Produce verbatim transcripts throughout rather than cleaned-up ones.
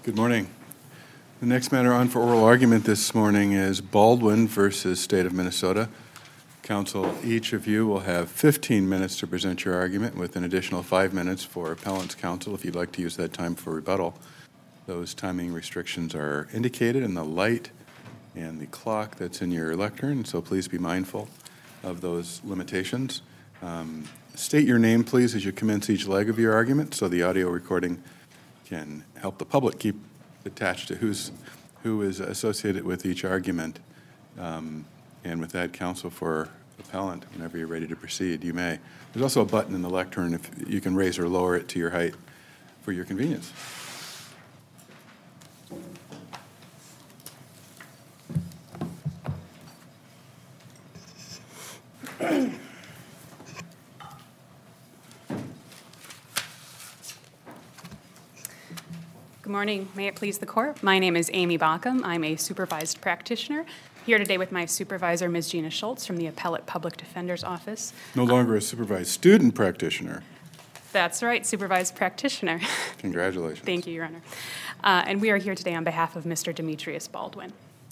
Good morning. The next matter on for oral argument this morning is Baldwin versus State of Minnesota. Counsel, each of you will have fifteen minutes to present your argument with an additional five minutes for appellant's counsel if you'd like to use that time for rebuttal. Those timing restrictions are indicated in the light and the clock that's in your lectern, so please be mindful of those limitations. Um, state your name, please, as you commence each leg of your argument so the audio recording can help the public keep attached to who's, who is associated with each argument. Um, and with that, counsel for appellant, whenever you're ready to proceed, you may. There's also a button in the lectern if you can raise or lower it to your height for your convenience. Good morning. May it please the court. My name is Amy Bockham. I'm a supervised practitioner. Here today with my supervisor, Miz Gina Schultz from the Appellate Public Defender's Office. No longer a supervised student practitioner. That's right, supervised practitioner. Congratulations. Thank you, Your Honor. Uh, and we are here today on behalf of Mister Demetrius Baldwin.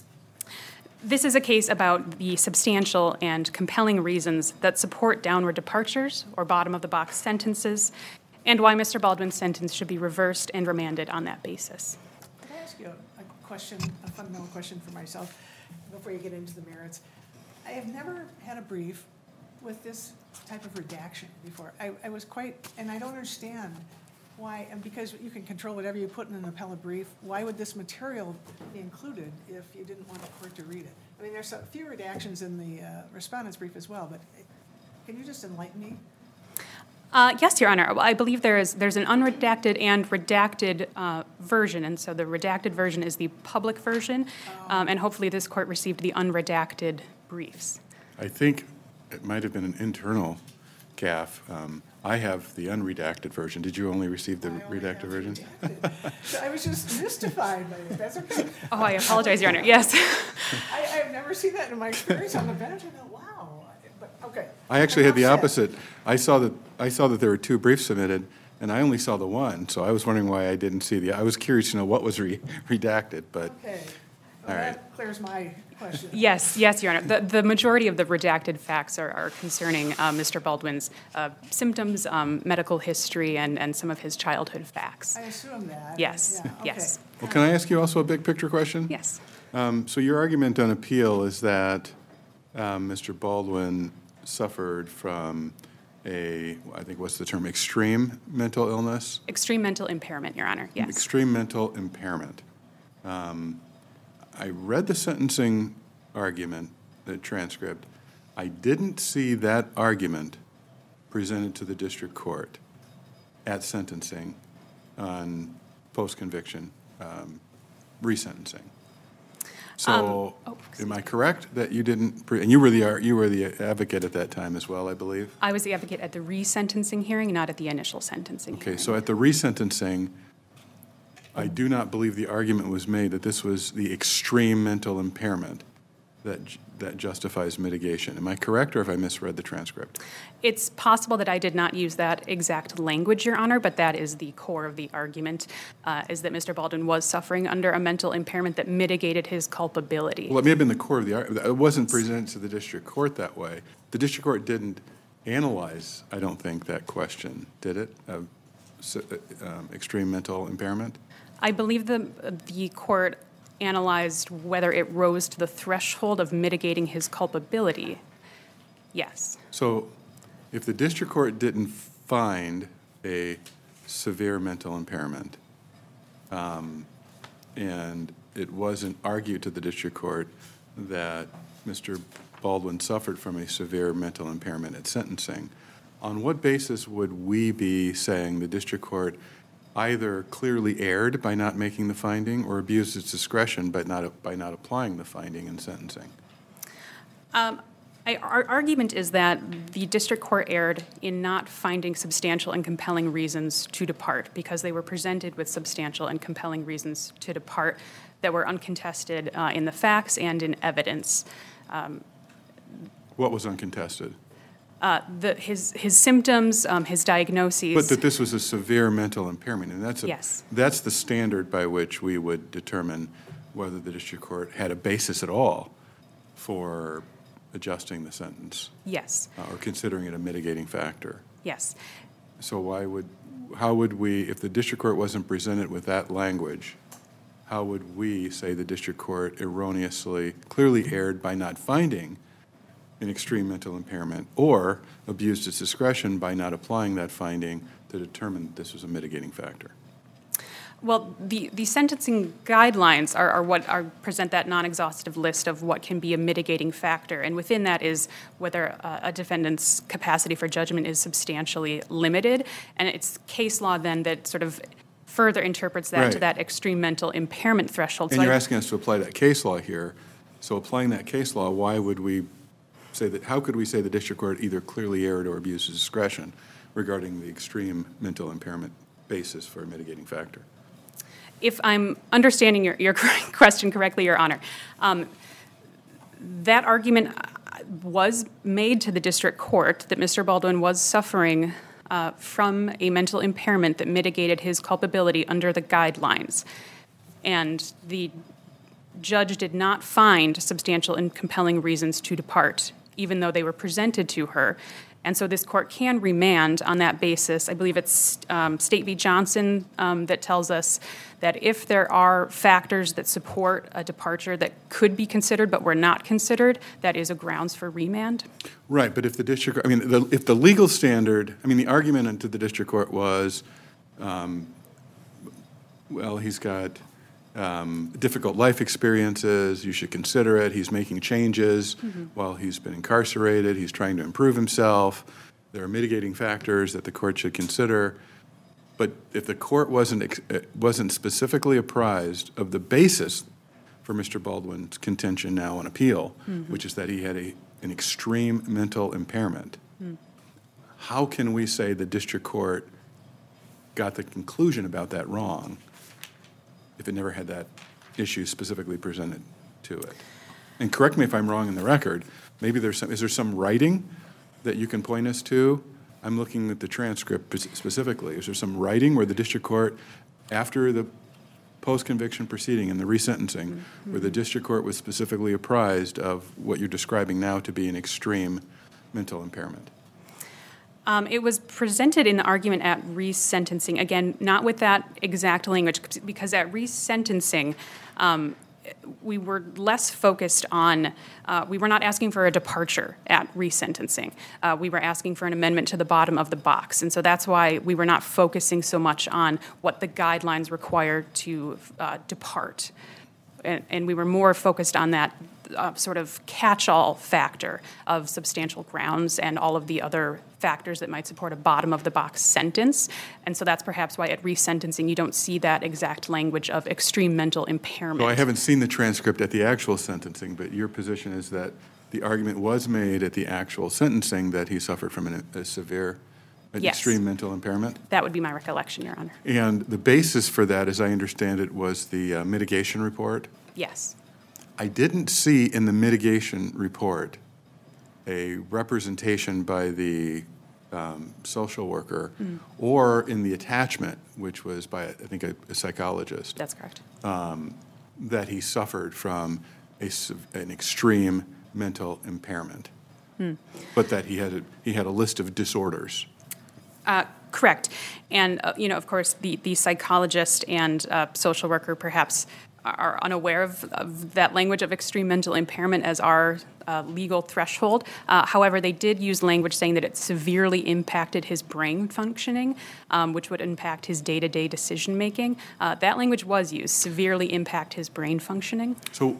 This is a case about the substantial and compelling reasons that support downward departures or bottom-of-the-box sentences, and why Mister Baldwin's sentence should be reversed and remanded on that basis. Can I ask you a, a question, a fundamental question for myself before you get into the merits? I have never had a brief with this type of redaction before. I, I was quite, and I don't understand why, and because you can control whatever you put in an appellate brief, why would this material be included if you didn't want the court to read it? I mean, there's a few redactions in the uh, respondent's brief as well, but can you just enlighten me? Uh, yes, Your Honor. I believe there is there's an unredacted and redacted uh, version, and so the redacted version is the public version, um, and hopefully this court received the unredacted briefs. I think it might have been an internal gaffe. Um, I have the unredacted version. Did you only receive the only redacted version? Redacted. So I was just mystified by it. That's okay. Oh, I apologize, Your Honor. Yes. I, I've never seen that in my experience on the bench. I go, wow. But okay. I actually had the Enough opposite. I saw that I saw that there were two briefs submitted, and I only saw the one. So I was wondering why I didn't see the. I was curious to know what was re, redacted, but Okay. Well, all right. that clears my question. Yes, yes, Your Honor. The, the majority of the redacted facts are, are concerning uh, Mister Baldwin's uh, symptoms, um, medical history, and, and some of his childhood facts. I assume that. Yes, Yeah, okay. yes. Well, can I ask you also a big picture question? Yes. Um, so your argument on appeal is that um, Mister Baldwin suffered from a, I think what's the term, extreme mental illness? Extreme mental impairment, Your Honor, yes. Extreme mental impairment. Um, I read the sentencing argument, the transcript. I didn't see that argument presented to the district court at sentencing on post-conviction um, resentencing. So, Um, oh, am I correct that you didn't? Pre- and you were the ar- you were the advocate at that time as well, I believe. I was the advocate at the resentencing hearing, not at the initial sentencing Okay, hearing. so at the resentencing, I do not believe the argument was made that this was the extreme mental impairment that j- that justifies mitigation. Am I correct, or have I misread the transcript? It's possible that I did not use that exact language, Your Honor, but that is the core of the argument, uh, is that Mister Baldwin was suffering under a mental impairment that mitigated his culpability. Well, it may have been the core of the argument. It wasn't presented to the district court that way. The district court didn't analyze, I don't think, that question, did it, of s- uh, um, extreme mental impairment? I believe the, the court analyzed whether it rose to the threshold of mitigating his culpability. Yes. So if the district court didn't find a severe mental impairment, um, and it wasn't argued to the district court that Mister Baldwin suffered from a severe mental impairment at sentencing, on what basis would we be saying the district court either clearly erred by not making the finding or abused its discretion by not, by not applying the finding in sentencing? Um, I, our argument is that the district court erred in not finding substantial and compelling reasons to depart because they were presented with substantial and compelling reasons to depart that were uncontested uh, in the facts and in evidence. Um, What was uncontested? Uh, the, his, his symptoms, um, his diagnoses. But that this was a severe mental impairment, and that's a, Yes. that's the standard by which we would determine whether the district court had a basis at all for adjusting the sentence. Yes. Uh, or considering it a mitigating factor. Yes. So why would, how would we, if the district court wasn't presented with that language, how would we say the district court erroneously, clearly erred by not finding an extreme mental impairment, or abused its discretion by not applying that finding to determine that this was a mitigating factor? Well, the, the sentencing guidelines are, are what are present that non-exhaustive list of what can be a mitigating factor, and within that is whether uh, a defendant's capacity for judgment is substantially limited, and it's case law then that sort of further interprets that Right. to that extreme mental impairment threshold. And So you're I- asking us to apply that case law here. So applying that case law, why would we say that, how could we say the district court either clearly erred or abused its discretion regarding the extreme mental impairment basis for a mitigating factor? If I'm understanding your, your question correctly, Your Honor, um, that argument was made to the district court that Mister Baldwin was suffering uh, from a mental impairment that mitigated his culpability under the guidelines. And the judge did not find substantial and compelling reasons to depart, even though they were presented to her. And so this court can remand on that basis. I believe it's um, State v. Johnson um, that tells us that if there are factors that support a departure that could be considered but were not considered, that is a grounds for remand. Right, but if the district, I mean, the, if the legal standard, I mean, the argument to the district court was, um, well, he's got um, difficult life experiences, you should consider it, he's making changes mm-hmm. while he's been incarcerated, he's trying to improve himself, there are mitigating factors that the court should consider. But if the court wasn't, wasn't specifically apprised of the basis for Mister Baldwin's contention now on appeal, mm-hmm. which is that he had a, an extreme mental impairment, mm. how can we say the district court got the conclusion about that wrong if it never had that issue specifically presented to it? And correct me if I'm wrong in the record, maybe there's some, is there some writing that you can point us to? I'm looking at the transcript specifically. Is there some writing where the district court, after the post-conviction proceeding and the resentencing, mm-hmm. where the district court was specifically apprised of what you're describing now to be an extreme mental impairment? Um, it was presented in the argument at resentencing. Again, not with that exact language, because at resentencing, um, we were less focused on, uh, we were not asking for a departure at resentencing. Uh, we were asking for an amendment to the bottom of the box. And so that's why we were not focusing so much on what the guidelines require to uh, depart. And, and we were more focused on that uh, sort of catch-all factor of substantial grounds and all of the other factors that might support a bottom-of-the-box sentence. And so that's perhaps why at resentencing you don't see that exact language of extreme mental impairment. So I haven't seen the transcript at the actual sentencing, but your position is that the argument was made at the actual sentencing that he suffered from an, a severe, an yes. extreme mental impairment? That would be my recollection, Your Honor. And the basis for that, as I understand it, was the uh, mitigation report? Yes. I didn't see in the mitigation report a representation by the um, social worker mm. or in the attachment, which was by, I think, a, a psychologist. That's correct. Um, that he suffered from a, an extreme mental impairment, mm. but that he had a, he had a list of disorders. Uh, correct. And, uh, you know, of course, the, the psychologist and uh, social worker perhaps are unaware of, of that language of extreme mental impairment as our uh, legal threshold. Uh, however, they did use language saying that it severely impacted his brain functioning, um, which would impact his day-to-day decision-making. Uh, that language was used, severely impact his brain functioning. So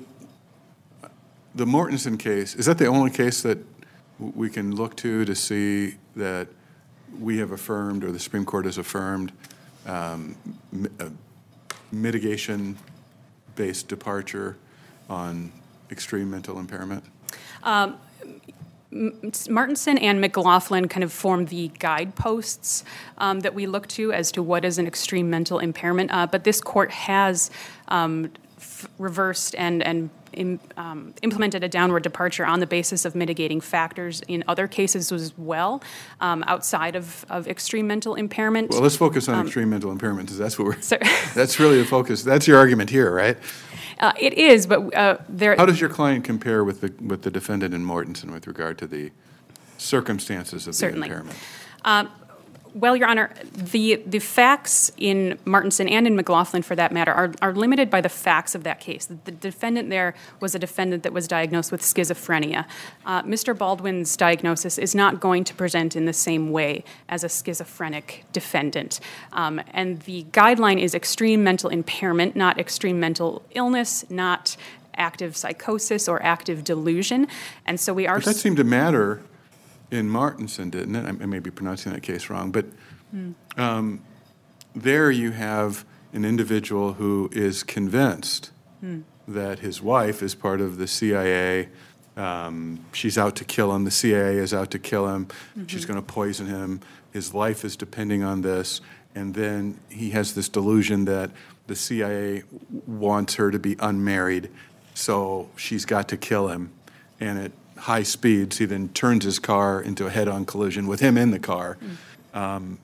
the Mortensen case, is that the only case that we can look to to see that we have affirmed or the Supreme Court has affirmed um, uh, mitigation based departure on extreme mental impairment? Um, Martinson and McLaughlin kind of form the guideposts um, that we look to as to what is an extreme mental impairment. Uh, but this court has um, f- reversed and, and im, um, implemented a downward departure on the basis of mitigating factors in other cases as well, um, outside of, of extreme mental impairment. Well, let's focus on Um, extreme mental impairment, because that's what we're, So- that's really the focus. That's your argument here, right? Uh, it is, but uh, there. How does your client compare with the, with the defendant in Mortensen with regard to the circumstances of the Certainly. impairment? Um, Well, Your Honor, the, the facts in Martinson and in McLaughlin, for that matter, are, are limited by the facts of that case. The, the defendant there was a defendant that was diagnosed with schizophrenia. Uh, Mister Baldwin's diagnosis is not going to present in the same way as a schizophrenic defendant. Um, and the guideline is extreme mental impairment, not extreme mental illness, not active psychosis or active delusion. And so we are... But that seemed to matter in Martinson, didn't it? I may be pronouncing that case wrong, but mm. um, there you have an individual who is convinced mm. that his wife is part of the C I A. Um, she's out to kill him. The C I A is out to kill him. Mm-hmm. She's going to poison him. His life is depending on this. And then he has this delusion that the C I A wants her to be unmarried, so she's got to kill him. And at high speeds, he then turns his car into a head-on collision with him in the car. Mm. Um,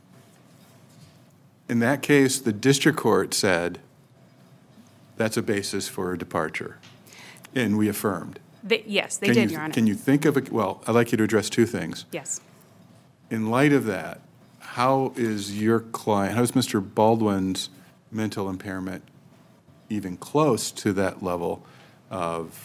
in that case, the district court said that's a basis for a departure, and we affirmed. They, yes, they can did, you, Your Honor. Can you think of a, well, I'd like you to address two things. Yes. In light of that, how is your client, how is Mister Baldwin's mental impairment even close to that level of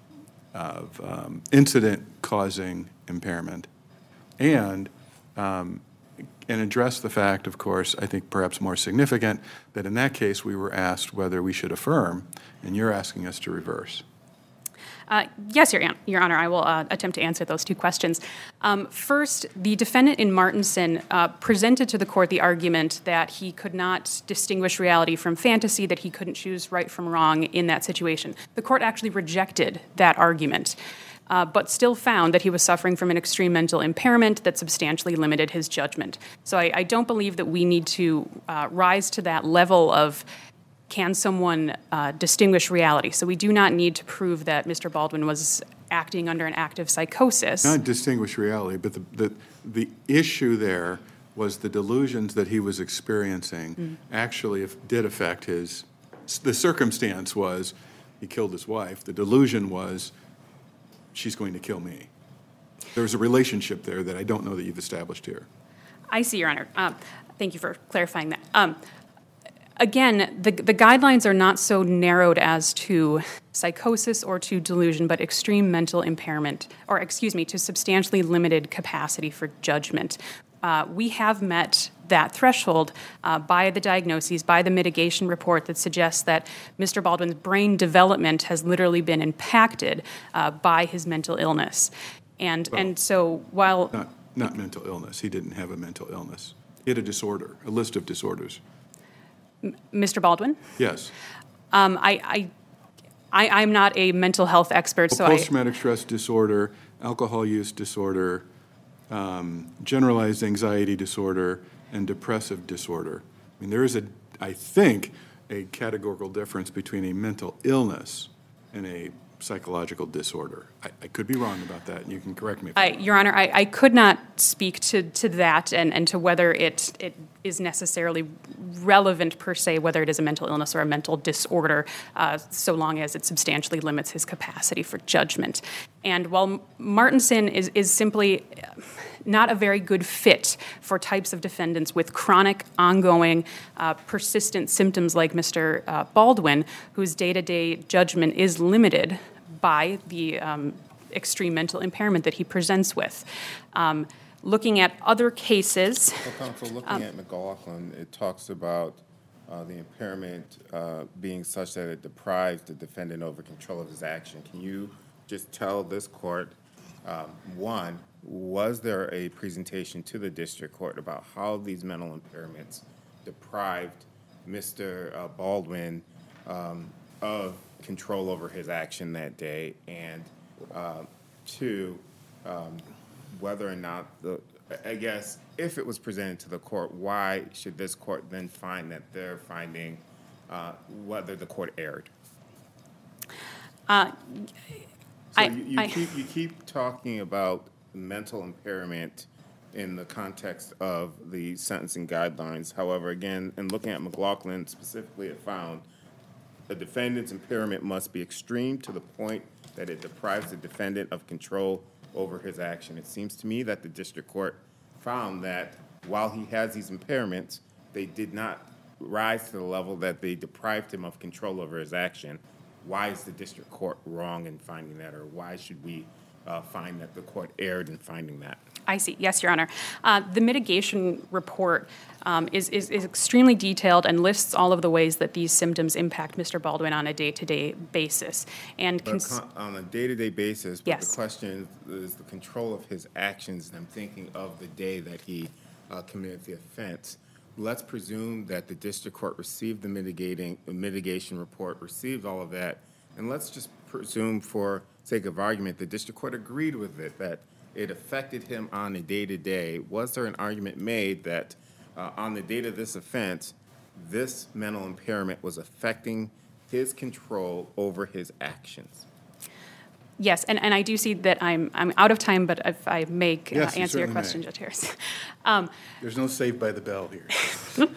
of um, incident-causing impairment, and um, and address the fact, of course, I think perhaps more significant, that in that case we were asked whether we should affirm, and you're asking us to reverse. Uh, yes, Your, Your Honor, I will uh, attempt to answer those two questions. Um, first, the defendant in Martinson uh, presented to the court the argument that he could not distinguish reality from fantasy, that he couldn't choose right from wrong in that situation. The court actually rejected that argument, uh, but still found that he was suffering from an extreme mental impairment that substantially limited his judgment. So I, I don't believe that we need to uh, rise to that level of can someone uh, distinguish reality? So we do not need to prove that Mister Baldwin was acting under an active psychosis. Not distinguish reality, but the, the, the issue there was the delusions that he was experiencing mm. actually if, did affect his, the circumstance was he killed his wife. The delusion was she's going to kill me. There was a relationship there that I don't know that you've established here. I see, Your Honor. Um, thank you for clarifying that. Um, Again, the, the guidelines are not so narrowed as to psychosis or to delusion, but extreme mental impairment, or excuse me, to substantially limited capacity for judgment. Uh, we have met that threshold uh, by the diagnoses, by the mitigation report that suggests that Mister Baldwin's brain development has literally been impacted uh, by his mental illness. And, well, and so while... Not, not mental illness. He didn't have a mental illness. He had a disorder, a list of disorders. Mister Baldwin? Yes. Um, I, I, I, I'm not a mental health expert, well, so post-traumatic stress disorder, alcohol use disorder, um, generalized anxiety disorder, and depressive disorder. I mean, there is a, I think, a categorical difference between a mental illness and a psychological disorder. I, I could be wrong about that, and you can correct me if I, I'm wrong. Your Honor, I, I could not speak to, to that and, and to whether it, it is necessarily relevant per se, whether it is a mental illness or a mental disorder, uh, so long as it substantially limits his capacity for judgment. And while Martinson is, is simply not a very good fit for types of defendants with chronic, ongoing, uh, persistent symptoms like Mister Uh, Baldwin, whose day-to-day judgment is limited by the um, extreme mental impairment that he presents with. Um, looking at other cases... Well, counsel, looking um, at McLaughlin, it talks about uh, the impairment uh, being such that it deprives the defendant over control of his action. Can you just tell this court, um, one, was there a presentation to the district court about how these mental impairments deprived Mister Uh, Baldwin um, of control over his action that day, and uh, two, um, whether or not the, I guess, if it was presented to the court, why should this court then find that they're finding uh, whether the court erred? Uh, So I- you, you I- keep, you keep talking about mental impairment in the context of the sentencing guidelines. However, again, in looking at McLaughlin specifically, it found the defendant's impairment must be extreme to the point that it deprives the defendant of control over his action. It seems to me that the district court found that while he has these impairments, they did not rise to the level that they deprived him of control over his action. Why is the district court wrong in finding that, or why should we uh, find that the court erred in finding that? I see. Yes, Your Honor. Uh, the mitigation report um, is, is, is extremely detailed and lists all of the ways that these symptoms impact Mister Baldwin on a day-to-day basis. And But cons- con- on a day-to-day basis, but Yes. the question is the control of his actions, and I'm thinking of the day that he uh, committed the offense. Let's presume that the district court received the mitigating, the mitigation report, received all of that, and let's just presume, for sake of argument, the district court agreed with it, that it affected him on a day-to-day. Was there an argument made that uh, on the date of this offense, this mental impairment was affecting his control over his actions? yes, and, and I do see that I'm, I'm out of time, but if I may uh, Yes, you answer your certainly may. question, Judge Harris. um, There's no save by the bell here.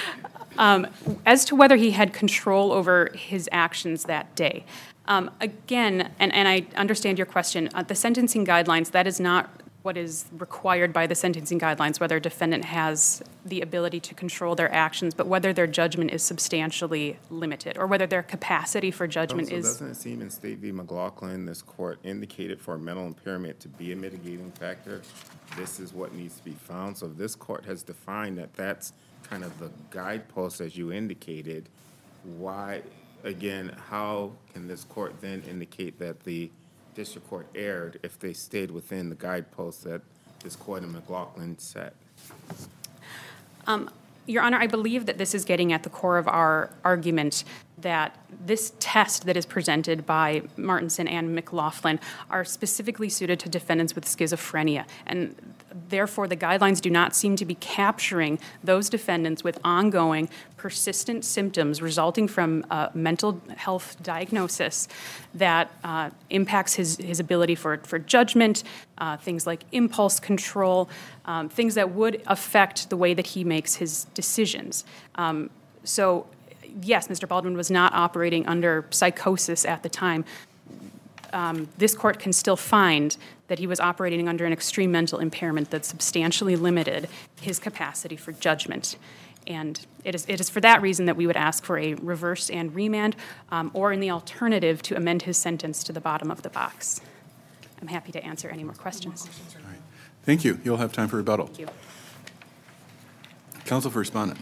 As to whether he had control over his actions that day, um, again, and, and I understand your question, uh, the sentencing guidelines, that is not what is required by the sentencing guidelines, whether a defendant has the ability to control their actions, but whether their judgment is substantially limited, or whether their capacity for judgment So is... doesn't it seem in State v. McLaughlin, this court indicated for mental impairment to be a mitigating factor, this is what needs to be found? So if this court has defined that that's kind of the guidepost as you indicated, why, again, how can this court then indicate that the district court erred if they stayed within the guideposts that this court in McLaughlin set? Your Honor, I believe that this is getting at the core of our argument that this test that is presented by Martinson and McLaughlin are specifically suited to defendants with schizophrenia, and therefore the guidelines do not seem to be capturing those defendants with ongoing, persistent symptoms resulting from a mental health diagnosis that uh, impacts his, his ability for, for judgment, uh, things like impulse control, um, things that would affect the way that he makes his decisions. Um, so, yes, Mister Baldwin was not operating under psychosis at the time. Um, this court can still find that he was operating under an extreme mental impairment that substantially limited his capacity for judgment. And it is, it is for that reason that we would ask for a reverse and remand, um, or in the alternative, to amend his sentence to the bottom of the box. I'm happy to answer any more questions. All right. Thank you. You'll have time for rebuttal. Thank you. Counsel for Respondent.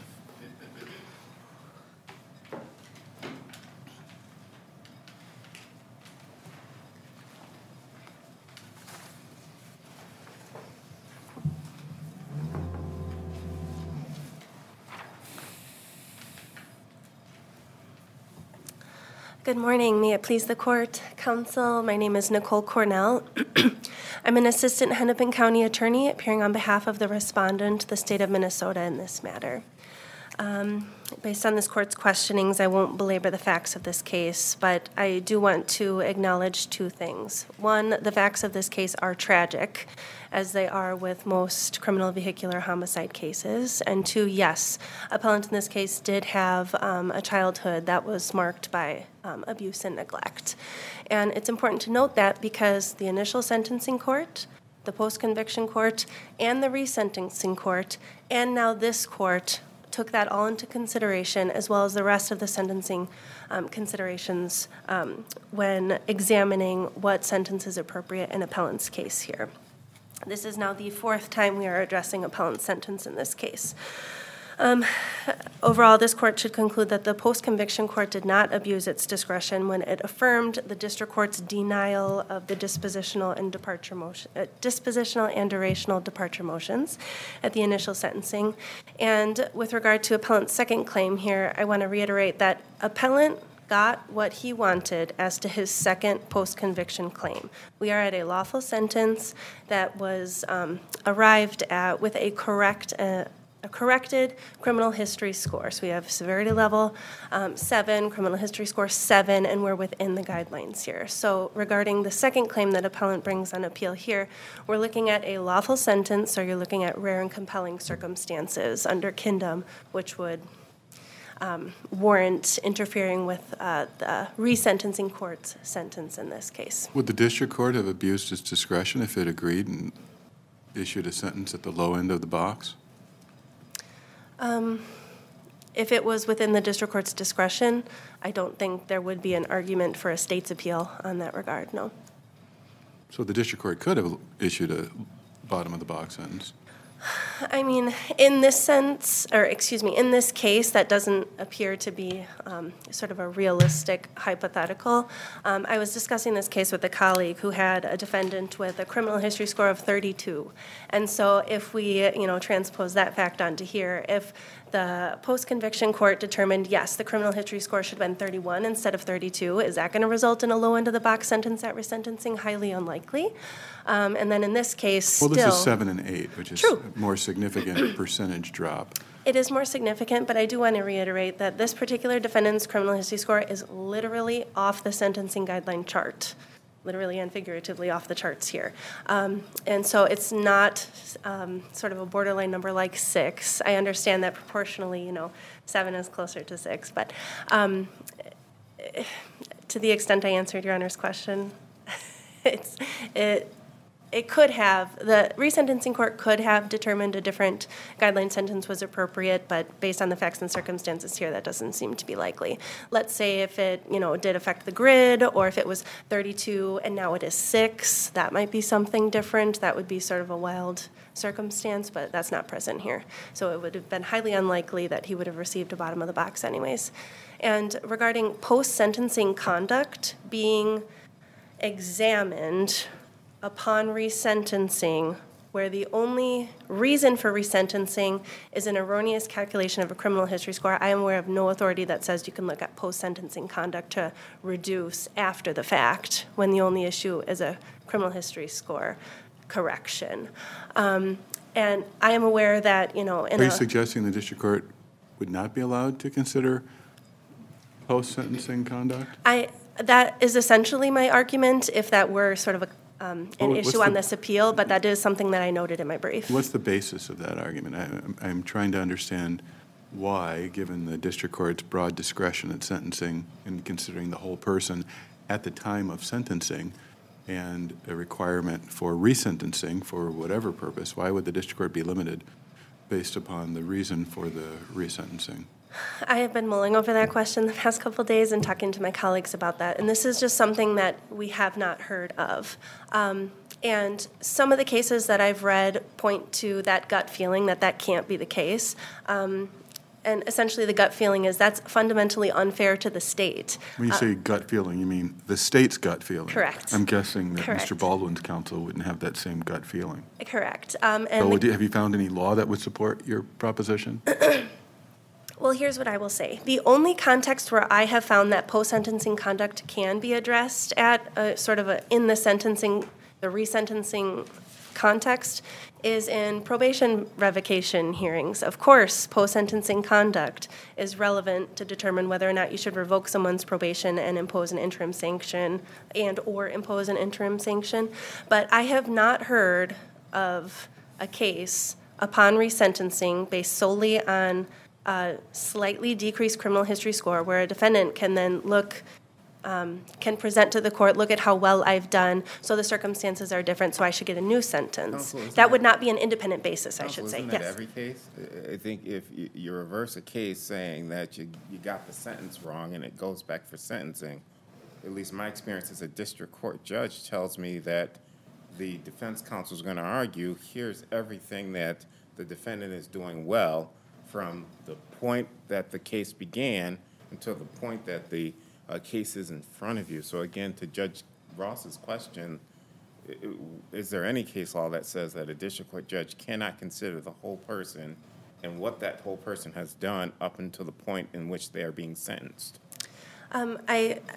Good morning. May it please the court, counsel. My name is Nicole Cornell. I'm an assistant Hennepin County attorney appearing on behalf of the respondent, the state of Minnesota, in this matter. Um, based on this court's questionings, I won't belabor the facts of this case, but I do want to acknowledge two things. One, the facts of this case are tragic, as they are with most criminal vehicular homicide cases. And two, yes, appellant in this case did have um, a childhood that was marked by um, abuse and neglect. And it's important to note that because the initial sentencing court, the post-conviction court, and the resentencing court, and now this court took that all into consideration, as well as the rest of the sentencing um, considerations um, when examining what sentence is appropriate in appellant's case here. This is now the fourth time we are addressing appellant's sentence in this case. Um, overall, this court should conclude that the post-conviction court did not abuse its discretion when it affirmed the district court's denial of the dispositional and departure motion, uh, dispositional and durational departure motions at the initial sentencing. And with regard to appellant's second claim here, I want to reiterate that appellant got what he wanted as to his second post-conviction claim. We are at a lawful sentence that was um, arrived at with a correct uh, a corrected criminal history score. So we have severity level um, seven, criminal history score seven, and we're within the guidelines here. So regarding the second claim that appellant brings on appeal here, we're looking at a lawful sentence, so you're looking at rare and compelling circumstances under Kindom, which would um, warrant interfering with uh, the resentencing court's sentence in this case. Would the district court have abused its discretion if it agreed and issued a sentence at the low end of the box? Um, if it was within the district court's discretion, I don't think there would be an argument for a state's appeal on that regard, no. So the district court could have issued a bottom-of-the-box sentence? I mean, in this sense, or excuse me, in this case, that doesn't appear to be um, sort of a realistic hypothetical. Um, I was discussing this case with a colleague who had a defendant with a criminal history score of thirty-two. And so if we, you know, transpose that fact onto here, if the post-conviction court determined, yes, the criminal history score should have been thirty-one instead of thirty-two, is that going to result in a low end of the box sentence at resentencing? Highly unlikely. Um, and then in this case, well, still... this is seven and eight, which is True. a more significant percentage drop. It is more significant, but I do want to reiterate that this particular defendant's criminal history score is literally off the sentencing guideline chart, literally and figuratively off the charts here. Um, and so it's not um, sort of a borderline number like six. I understand that proportionally, you know, seven is closer to six, but um, to the extent I answered Your Honor's question, it's it. It could have, the resentencing court could have determined a different guideline sentence was appropriate, but based on the facts and circumstances here, that doesn't seem to be likely. Let's say if it, you know, did affect the grid, or if it was thirty-two and now it is six, that might be something different. That would be sort of a wild circumstance, but that's not present here. So it would have been highly unlikely that he would have received a bottom of the box anyways. And regarding post-sentencing conduct being examined upon resentencing, where the only reason for resentencing is an erroneous calculation of a criminal history score, I am aware of no authority that says you can look at post-sentencing conduct to reduce after the fact when the only issue is a criminal history score correction. Um, and I am aware that, you know, in Are you a, suggesting the district court would not be allowed to consider post-sentencing conduct? I that is essentially my argument if that were sort of a Um, an Well, what's issue on the- this appeal, but that is something that I noted in my brief. What's the basis of that argument? I, I'm- I'm trying to understand why, given the district court's broad discretion at sentencing and considering the whole person at the time of sentencing and a requirement for resentencing for whatever purpose, why would the district court be limited based upon the reason for the resentencing? I have been mulling over that question the past couple of days and talking to my colleagues about that, and this is just something that we have not heard of. Um, and some of the cases that I've read point to that gut feeling that that can't be the case. Um, and essentially the gut feeling is that's fundamentally unfair to the state. When you say gut feeling, you mean the state's gut feeling? Correct. I'm guessing that Correct. Mister Baldwin's counsel wouldn't have that same gut feeling. Correct. Um, and So the- would you- have you found any law that would support your proposition? Well, here's what I will say. The only context where I have found that post-sentencing conduct can be addressed at a sort of a, in the sentencing, the resentencing context is in probation revocation hearings. Of course, post-sentencing conduct is relevant to determine whether or not you should revoke someone's probation and impose an interim sanction and or impose an interim sanction. But I have not heard of a case upon resentencing based solely on a slightly decreased criminal history score where a defendant can then look, um, can present to the court, look at how well I've done, so the circumstances are different, so I should get a new sentence. Counsel, isn't That would that- not be an independent basis, I Counsel, should say. Isn't that Yes. every case? I- I think if you, you reverse a case saying that you, you got the sentence wrong and it goes back for sentencing, at least my experience as a district court judge tells me that the defense counsel is going to argue, here's everything that the defendant is doing well from the point that the case began until the point that the uh, case is in front of you. So again, to Judge Ross's question, i- i- is there any case law that says that a district court judge cannot consider the whole person and what that whole person has done up until the point in which they are being sentenced? Um, I,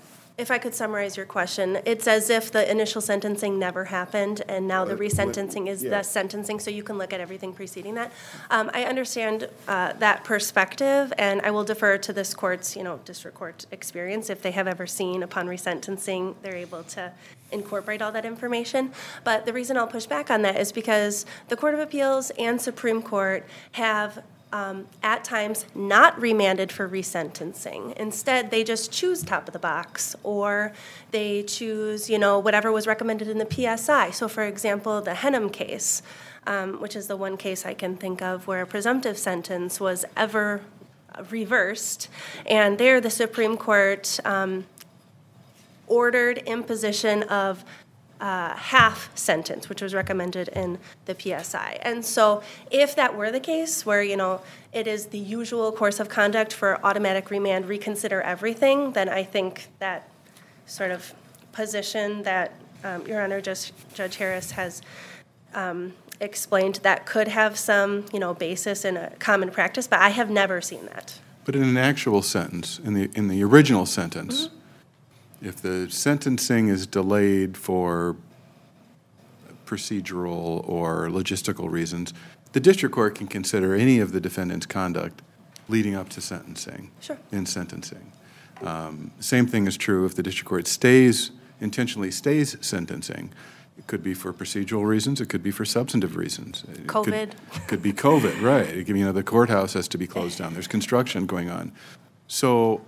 if I could summarize your question, it's as if the initial sentencing never happened, and now the What- what- resentencing is yeah. the sentencing, so you can look at everything preceding that. Um, I understand uh, that perspective, and I will defer to this court's, you know, district court experience. If they have ever seen upon resentencing, they're able to incorporate all that information. But the reason I'll push back on that is because the Court of Appeals and Supreme Court have Um, at times not remanded for resentencing. Instead, they just choose top of the box, or they choose, you know, whatever was recommended in the P S I. So, for example, the Henham case, um, which is the one case I can think of where a presumptive sentence was ever reversed, and there the Supreme Court um, ordered imposition of Uh, half sentence, which was recommended in the P S I. And so if that were the case, where, you know, it is the usual course of conduct for automatic remand, reconsider everything, then I think that sort of position that um, Your Honor, Judge, Judge Harris has um, explained, that could have some, you know, basis in a common practice, but I have never seen that. But in an actual sentence, in the, in the original sentence, if the sentencing is delayed for procedural or logistical reasons, the district court can consider any of the defendant's conduct leading up to sentencing. Sure. In sentencing. Um, Same thing is true if the district court stays, intentionally stays sentencing. It could be for procedural reasons, it could be for substantive reasons. It could- COVID. Could be COVID, right. It could be, you know, the courthouse has to be closed down, there's construction going on. So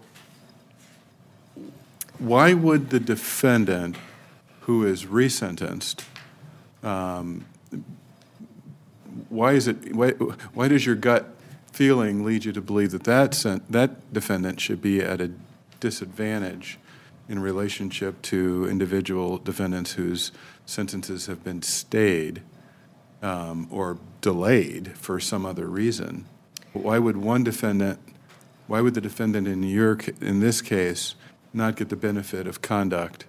why would the defendant who is resentenced, um, why is it, why, why does your gut feeling lead you to believe that that, sent, that defendant should be at a disadvantage in relationship to individual defendants whose sentences have been stayed um, or delayed for some other reason? Why would one defendant, why would the defendant in your, in this case, not get the benefit of conduct,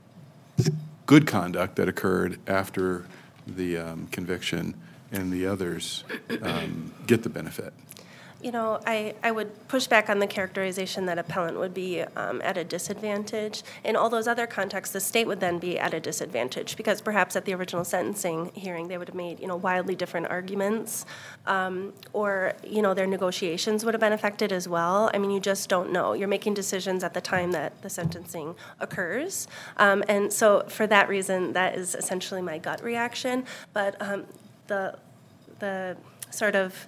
good conduct that occurred after the um, conviction, and the others um, get the benefit? You know, I, I would push back on the characterization that appellant would be um, at a disadvantage. In all those other contexts, the state would then be at a disadvantage, because perhaps at the original sentencing hearing, they would have made, you know, wildly different arguments, um, or, you know, their negotiations would have been affected as well. I mean, you just don't know. You're making decisions at the time that the sentencing occurs. Um, and so for that reason, that is essentially my gut reaction. But um, the the sort of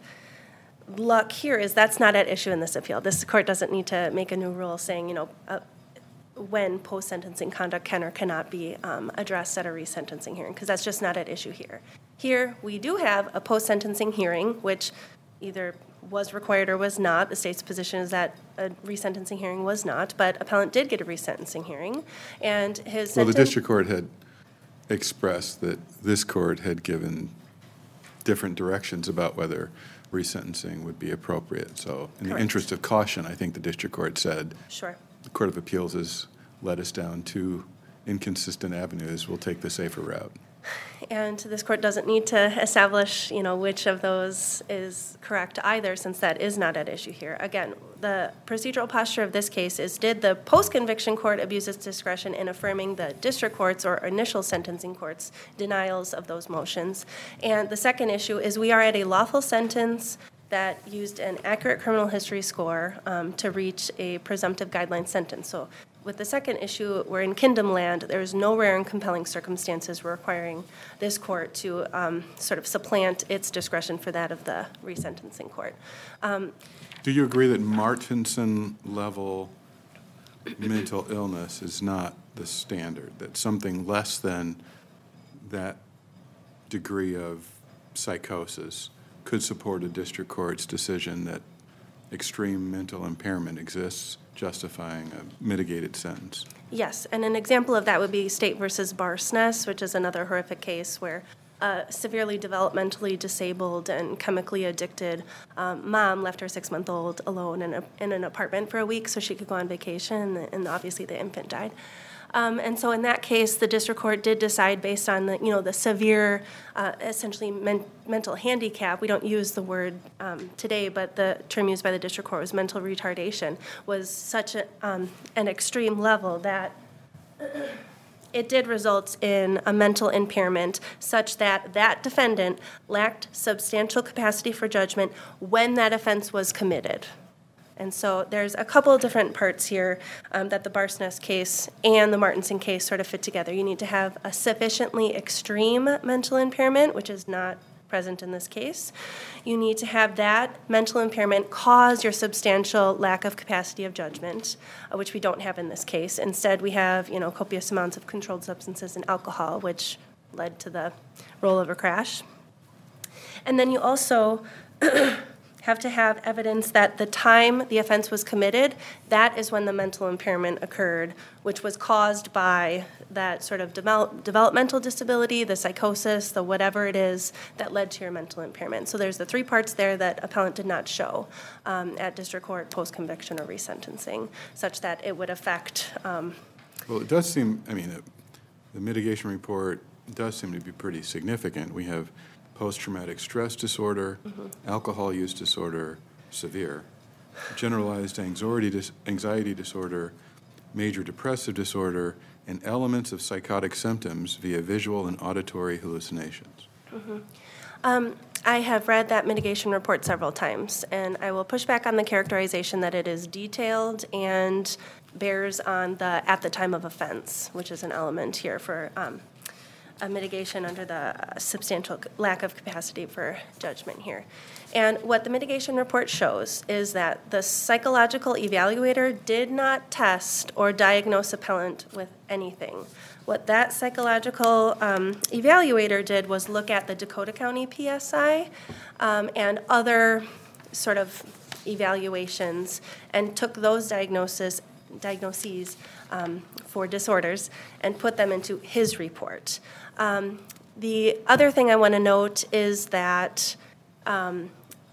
luck here is that's not at issue in this appeal. This court doesn't need to make a new rule saying, you know, uh, when post-sentencing conduct can or cannot be um, addressed at a resentencing hearing, because that's just not at issue here. Here, we do have a post-sentencing hearing, which either was required or was not. The state's position is that a resentencing hearing was not, but appellant did get a resentencing hearing, and his Well, the sentence- district court had expressed that this court had given different directions about whether resentencing would be appropriate. So in the Correct. interest of caution, I think the district court said, Sure. the Court of Appeals has led us down two inconsistent avenues, we'll take the safer route. And this court doesn't need to establish, you know, which of those is correct either, since that is not at issue here. Again, the procedural posture of this case is, did the post-conviction court abuse its discretion in affirming the district court's or initial sentencing court's denials of those motions? And the second issue is, we are at a lawful sentence that used an accurate criminal history score um, to reach a presumptive guideline sentence. So with the second issue, we're in kingdom land. There is no rare and compelling circumstances requiring this court to um, sort of supplant its discretion for that of the resentencing court. Um, Do you agree that Martinson-level mental illness is not the standard, that something less than that degree of psychosis could support a district court's decision that extreme mental impairment exists, justifying a mitigated sentence? Yes, and an example of that would be State versus Barsness, which is another horrific case where a severely developmentally disabled and chemically addicted um, mom left her six-month-old alone in, a, in an apartment for a week so she could go on vacation, and obviously the infant died. Um, and so in that case, the district court did decide, based on the, you know, the severe, uh, essentially men- mental handicap. We don't use the word um, today, but the term used by the district court was mental retardation, was such a, um, an extreme level that it did result in a mental impairment such that that defendant lacked substantial capacity for judgment when that offense was committed. And so there's a couple of different parts here um, that the Barsness case and the Martinson case sort of fit together. You need to have a sufficiently extreme mental impairment, which is not present in this case. You need to have that mental impairment cause your substantial lack of capacity of judgment, uh, which we don't have in this case. Instead, we have, you know, copious amounts of controlled substances and alcohol, which led to the rollover crash. And then you also have to have evidence that the time the offense was committed, that is when the mental impairment occurred, which was caused by that sort of develop, developmental disability, the psychosis, the whatever it is that led to your mental impairment. So there's the three parts there that appellant did not show um, at district court, post-conviction, or resentencing, such that it would affect. Um, well, it does seem, I mean, the, the mitigation report does seem to be pretty significant. We have post-traumatic stress disorder, mm-hmm. alcohol use disorder, severe, generalized anxiety, dis- anxiety disorder, major depressive disorder, and elements of psychotic symptoms via visual and auditory hallucinations. Mm-hmm. Um, I have read that mitigation report several times, and I will push back on the characterization that it is detailed and bears on the at the time of offense, which is an element here for um, a mitigation under the substantial lack of capacity for judgment here. And what the mitigation report shows is that the psychological evaluator did not test or diagnose appellant with anything. What that psychological um, evaluator did was look at the Dakota County P S I um, and other sort of evaluations and took those diagnoses, diagnoses um, for disorders and put them into his report. Um, the other thing I want to note is that um,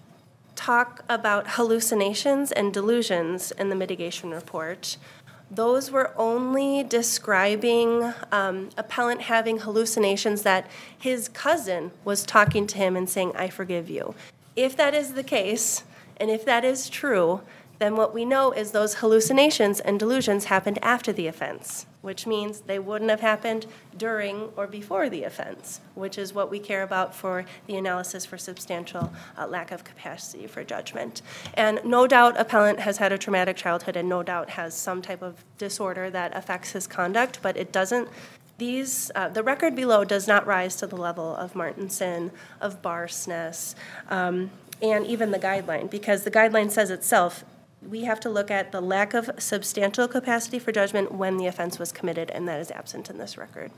talk about hallucinations and delusions in the mitigation report. Those were only describing um, appellant having hallucinations that his cousin was talking to him and saying, "I forgive you." If that is the case, and if that is true, then what we know is those hallucinations and delusions happened after the offense, which means they wouldn't have happened during or before the offense, which is what we care about for the analysis for substantial uh, lack of capacity for judgment. And no doubt appellant has had a traumatic childhood and no doubt has some type of disorder that affects his conduct, but it doesn't, these, uh, the record below does not rise to the level of Martinson, of Barsness, um, and even the guideline, because the guideline says itself, we have to look at the lack of substantial capacity for judgment when the offense was committed, and that is absent in this record.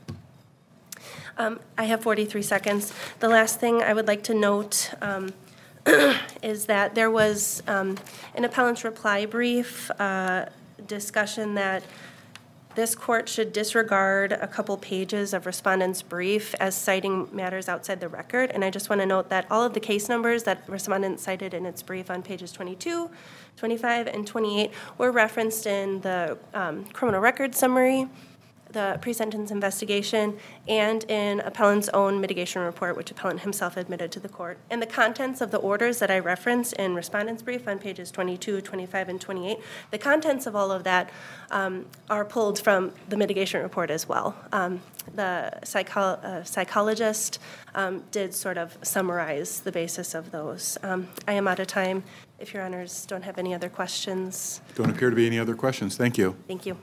Um, I have forty-three seconds. The last thing I would like to note um, is that there was um, an appellant's reply brief uh, discussion that this court should disregard a couple pages of respondent's brief as citing matters outside the record. And I just want to note that all of the case numbers that respondent cited in its brief on pages twenty-two, twenty-five, and twenty-eight were referenced in the um, criminal record summary, the pre-sentence investigation, and in appellant's own mitigation report, which appellant himself admitted to the court. And the contents of the orders that I referenced in respondent's brief on pages twenty-two, twenty-five, and twenty-eight, the contents of all of that um, are pulled from the mitigation report as well. Um, the psycho- uh, psychologist um, did sort of summarize the basis of those. Um, I am out of time. If your honors don't have any other questions. Don't appear to be any other questions. Thank you. Thank you.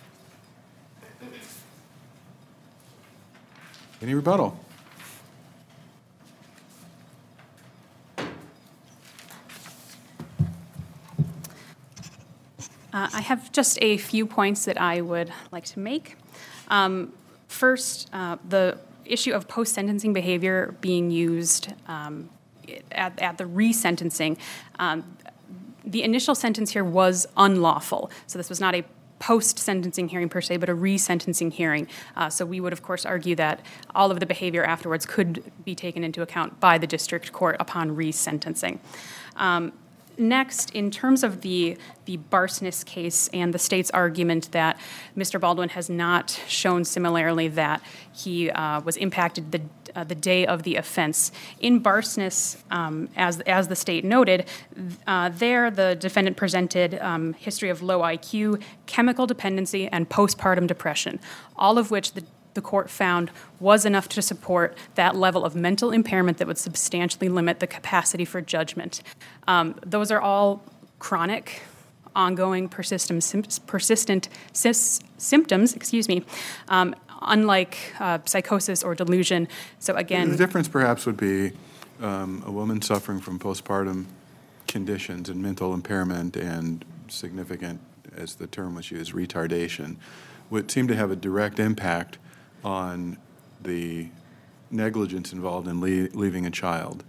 Any rebuttal? Uh, I have just a few points that I would like to make. Um, first, uh, the issue of post-sentencing behavior being used um, at, at the resentencing. Um, the initial sentence here was unlawful, so this was not a post-sentencing hearing per se, but a re-sentencing hearing. Uh, so we would, of course, argue that all of the behavior afterwards could be taken into account by the district court upon re-sentencing. Um, Next, in terms of the, the Barsness case and the state's argument that Mister Baldwin has not shown similarly that he uh, was impacted the, uh, the day of the offense. In Barsness, um, as, as the state noted, uh, there the defendant presented um, history of low I Q, chemical dependency, and postpartum depression, all of which the the court found was enough to support that level of mental impairment that would substantially limit the capacity for judgment. Um, those are all chronic, ongoing, persistent, persistent sis, symptoms, excuse me, um, unlike uh, psychosis or delusion. So again... The difference perhaps would be um, a woman suffering from postpartum conditions and mental impairment and significant, as the term was used, retardation, would seem to have a direct impact on the negligence involved in le- leaving a child.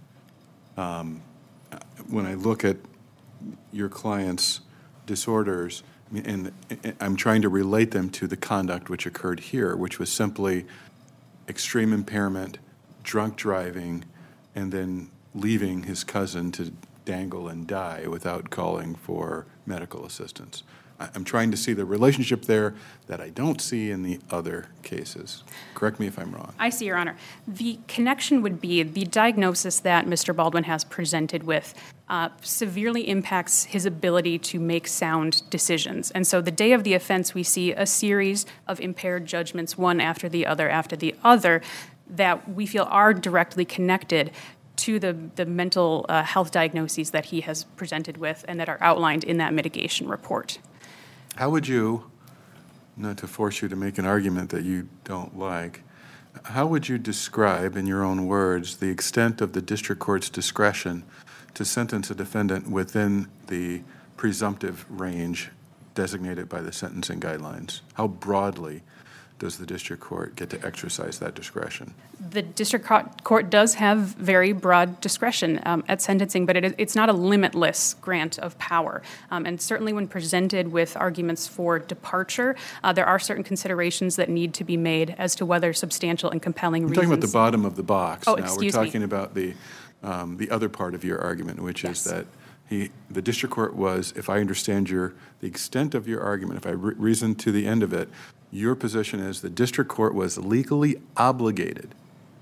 Um, when I look at your client's disorders, I mean, and, and I'm trying to relate them to the conduct which occurred here, which was simply extreme impairment, drunk driving, and then leaving his cousin to dangle and die without calling for medical assistance. I'm trying to see the relationship there that I don't see in the other cases. Correct me if I'm wrong. I see, Your Honor. The connection would be the diagnosis that Mister Baldwin has presented with uh, severely impacts his ability to make sound decisions. And so the day of the offense, we see a series of impaired judgments, one after the other after the other, that we feel are directly connected to the, the mental uh, health diagnoses that he has presented with and that are outlined in that mitigation report. How would you, not to force you to make an argument that you don't like, how would you describe, in your own words, the extent of the district court's discretion to sentence a defendant within the presumptive range designated by the sentencing guidelines? How broadly does the district court get to exercise that discretion? The district court does have very broad discretion um, at sentencing, but it is, it's not a limitless grant of power. Um, and certainly when presented with arguments for departure, uh, there are certain considerations that need to be made as to whether substantial and compelling I'm reasons... talking about the bottom of the box. Oh, now excuse we're me. talking about the, um, the other part of your argument, which Yes. is that he, the district court was, if I understand your, the extent of your argument, if I re- reason to the end of it, your position is the district court was legally obligated,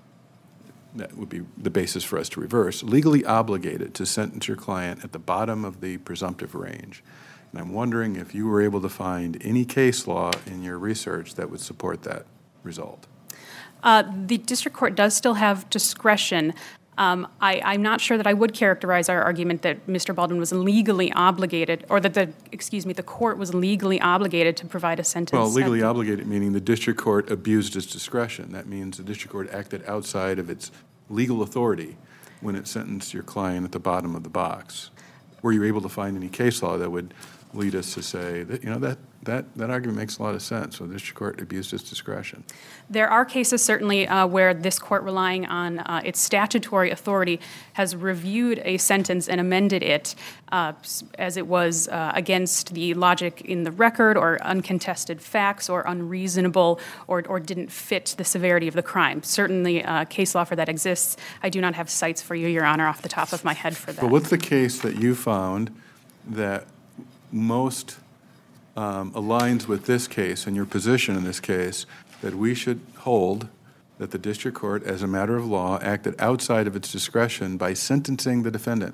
that would be the basis for us to reverse, legally obligated to sentence your client at the bottom of the presumptive range. And I'm wondering if you were able to find any case law in your research that would support that result. Uh, the district court does still have discretion. Um, I, I'm not sure that I would characterize our argument that Mister Baldwin was legally obligated, or that the, excuse me, the court was legally obligated to provide a sentence. Well, legally at, obligated meaning the district court abused its discretion. That means the district court acted outside of its legal authority when it sentenced your client at the bottom of the box. Were you able to find any case law that would lead us to say that, you know, that, that, that argument makes a lot of sense, so the district court abused its discretion? There are cases certainly uh, where this court, relying on uh, its statutory authority, has reviewed a sentence and amended it uh, as it was uh, against the logic in the record or uncontested facts or unreasonable or, or didn't fit the severity of the crime. Certainly uh, case law for that exists. I do not have cites for you, Your Honor, off the top of my head for that. But what's the case that you found that most um, aligns with this case and your position in this case, that we should hold that the district court, as a matter of law, acted outside of its discretion by sentencing the defendant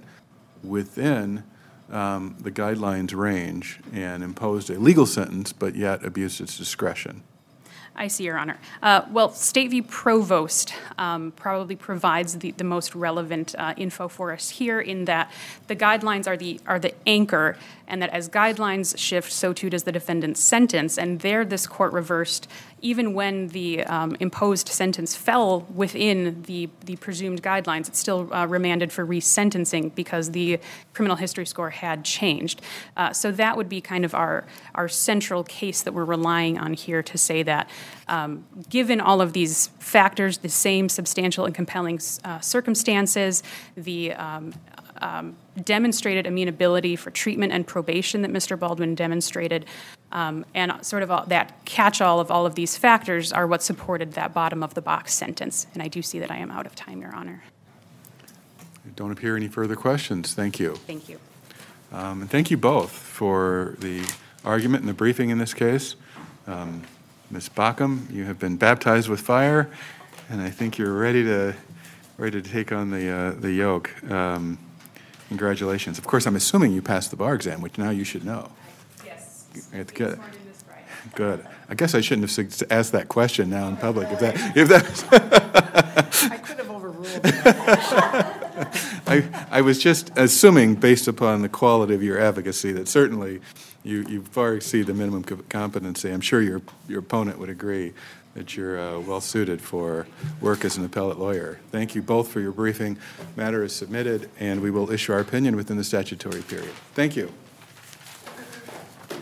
within um, the guidelines range and imposed a legal sentence, but yet abused its discretion? I see, Your Honor. Uh, well, State v. Provost um, probably provides the, the most relevant uh, info for us here, in that the guidelines are the are the anchor, and that as guidelines shift, so too does the defendant's sentence. And there, this court reversed, even when the um, imposed sentence fell within the, the presumed guidelines, it still uh, remanded for resentencing because the criminal history score had changed. Uh, so that would be kind of our, our central case that we're relying on here to say that um, given all of these factors, the same substantial and compelling uh, circumstances, the um, um, demonstrated amenability for treatment and probation that Mister Baldwin demonstrated, Um, and sort of all, that catch-all of all of these factors are what supported that bottom-of-the-box sentence. And I do see that I am out of time, Your Honor. Don't appear any further questions. Thank you. Thank you. Um, and thank you both for the argument and the briefing in this case. Um, Miz Bockham, you have been baptized with fire, and I think you're ready to ready to take on the uh, the yoke. Um, congratulations. Of course, I'm assuming you passed the bar exam, which now you should know. Yes. That's good. Good. I guess I shouldn't have sug- asked that question now in public. If that, if that. I could have overruled that. I, I was just assuming, based upon the quality of your advocacy, that certainly you, you far exceed the minimum co- competency. I'm sure your your opponent would agree that you're uh, well suited for work as an appellate lawyer. Thank you both for your briefing. Matter is submitted, and we will issue our opinion within the statutory period. Thank you.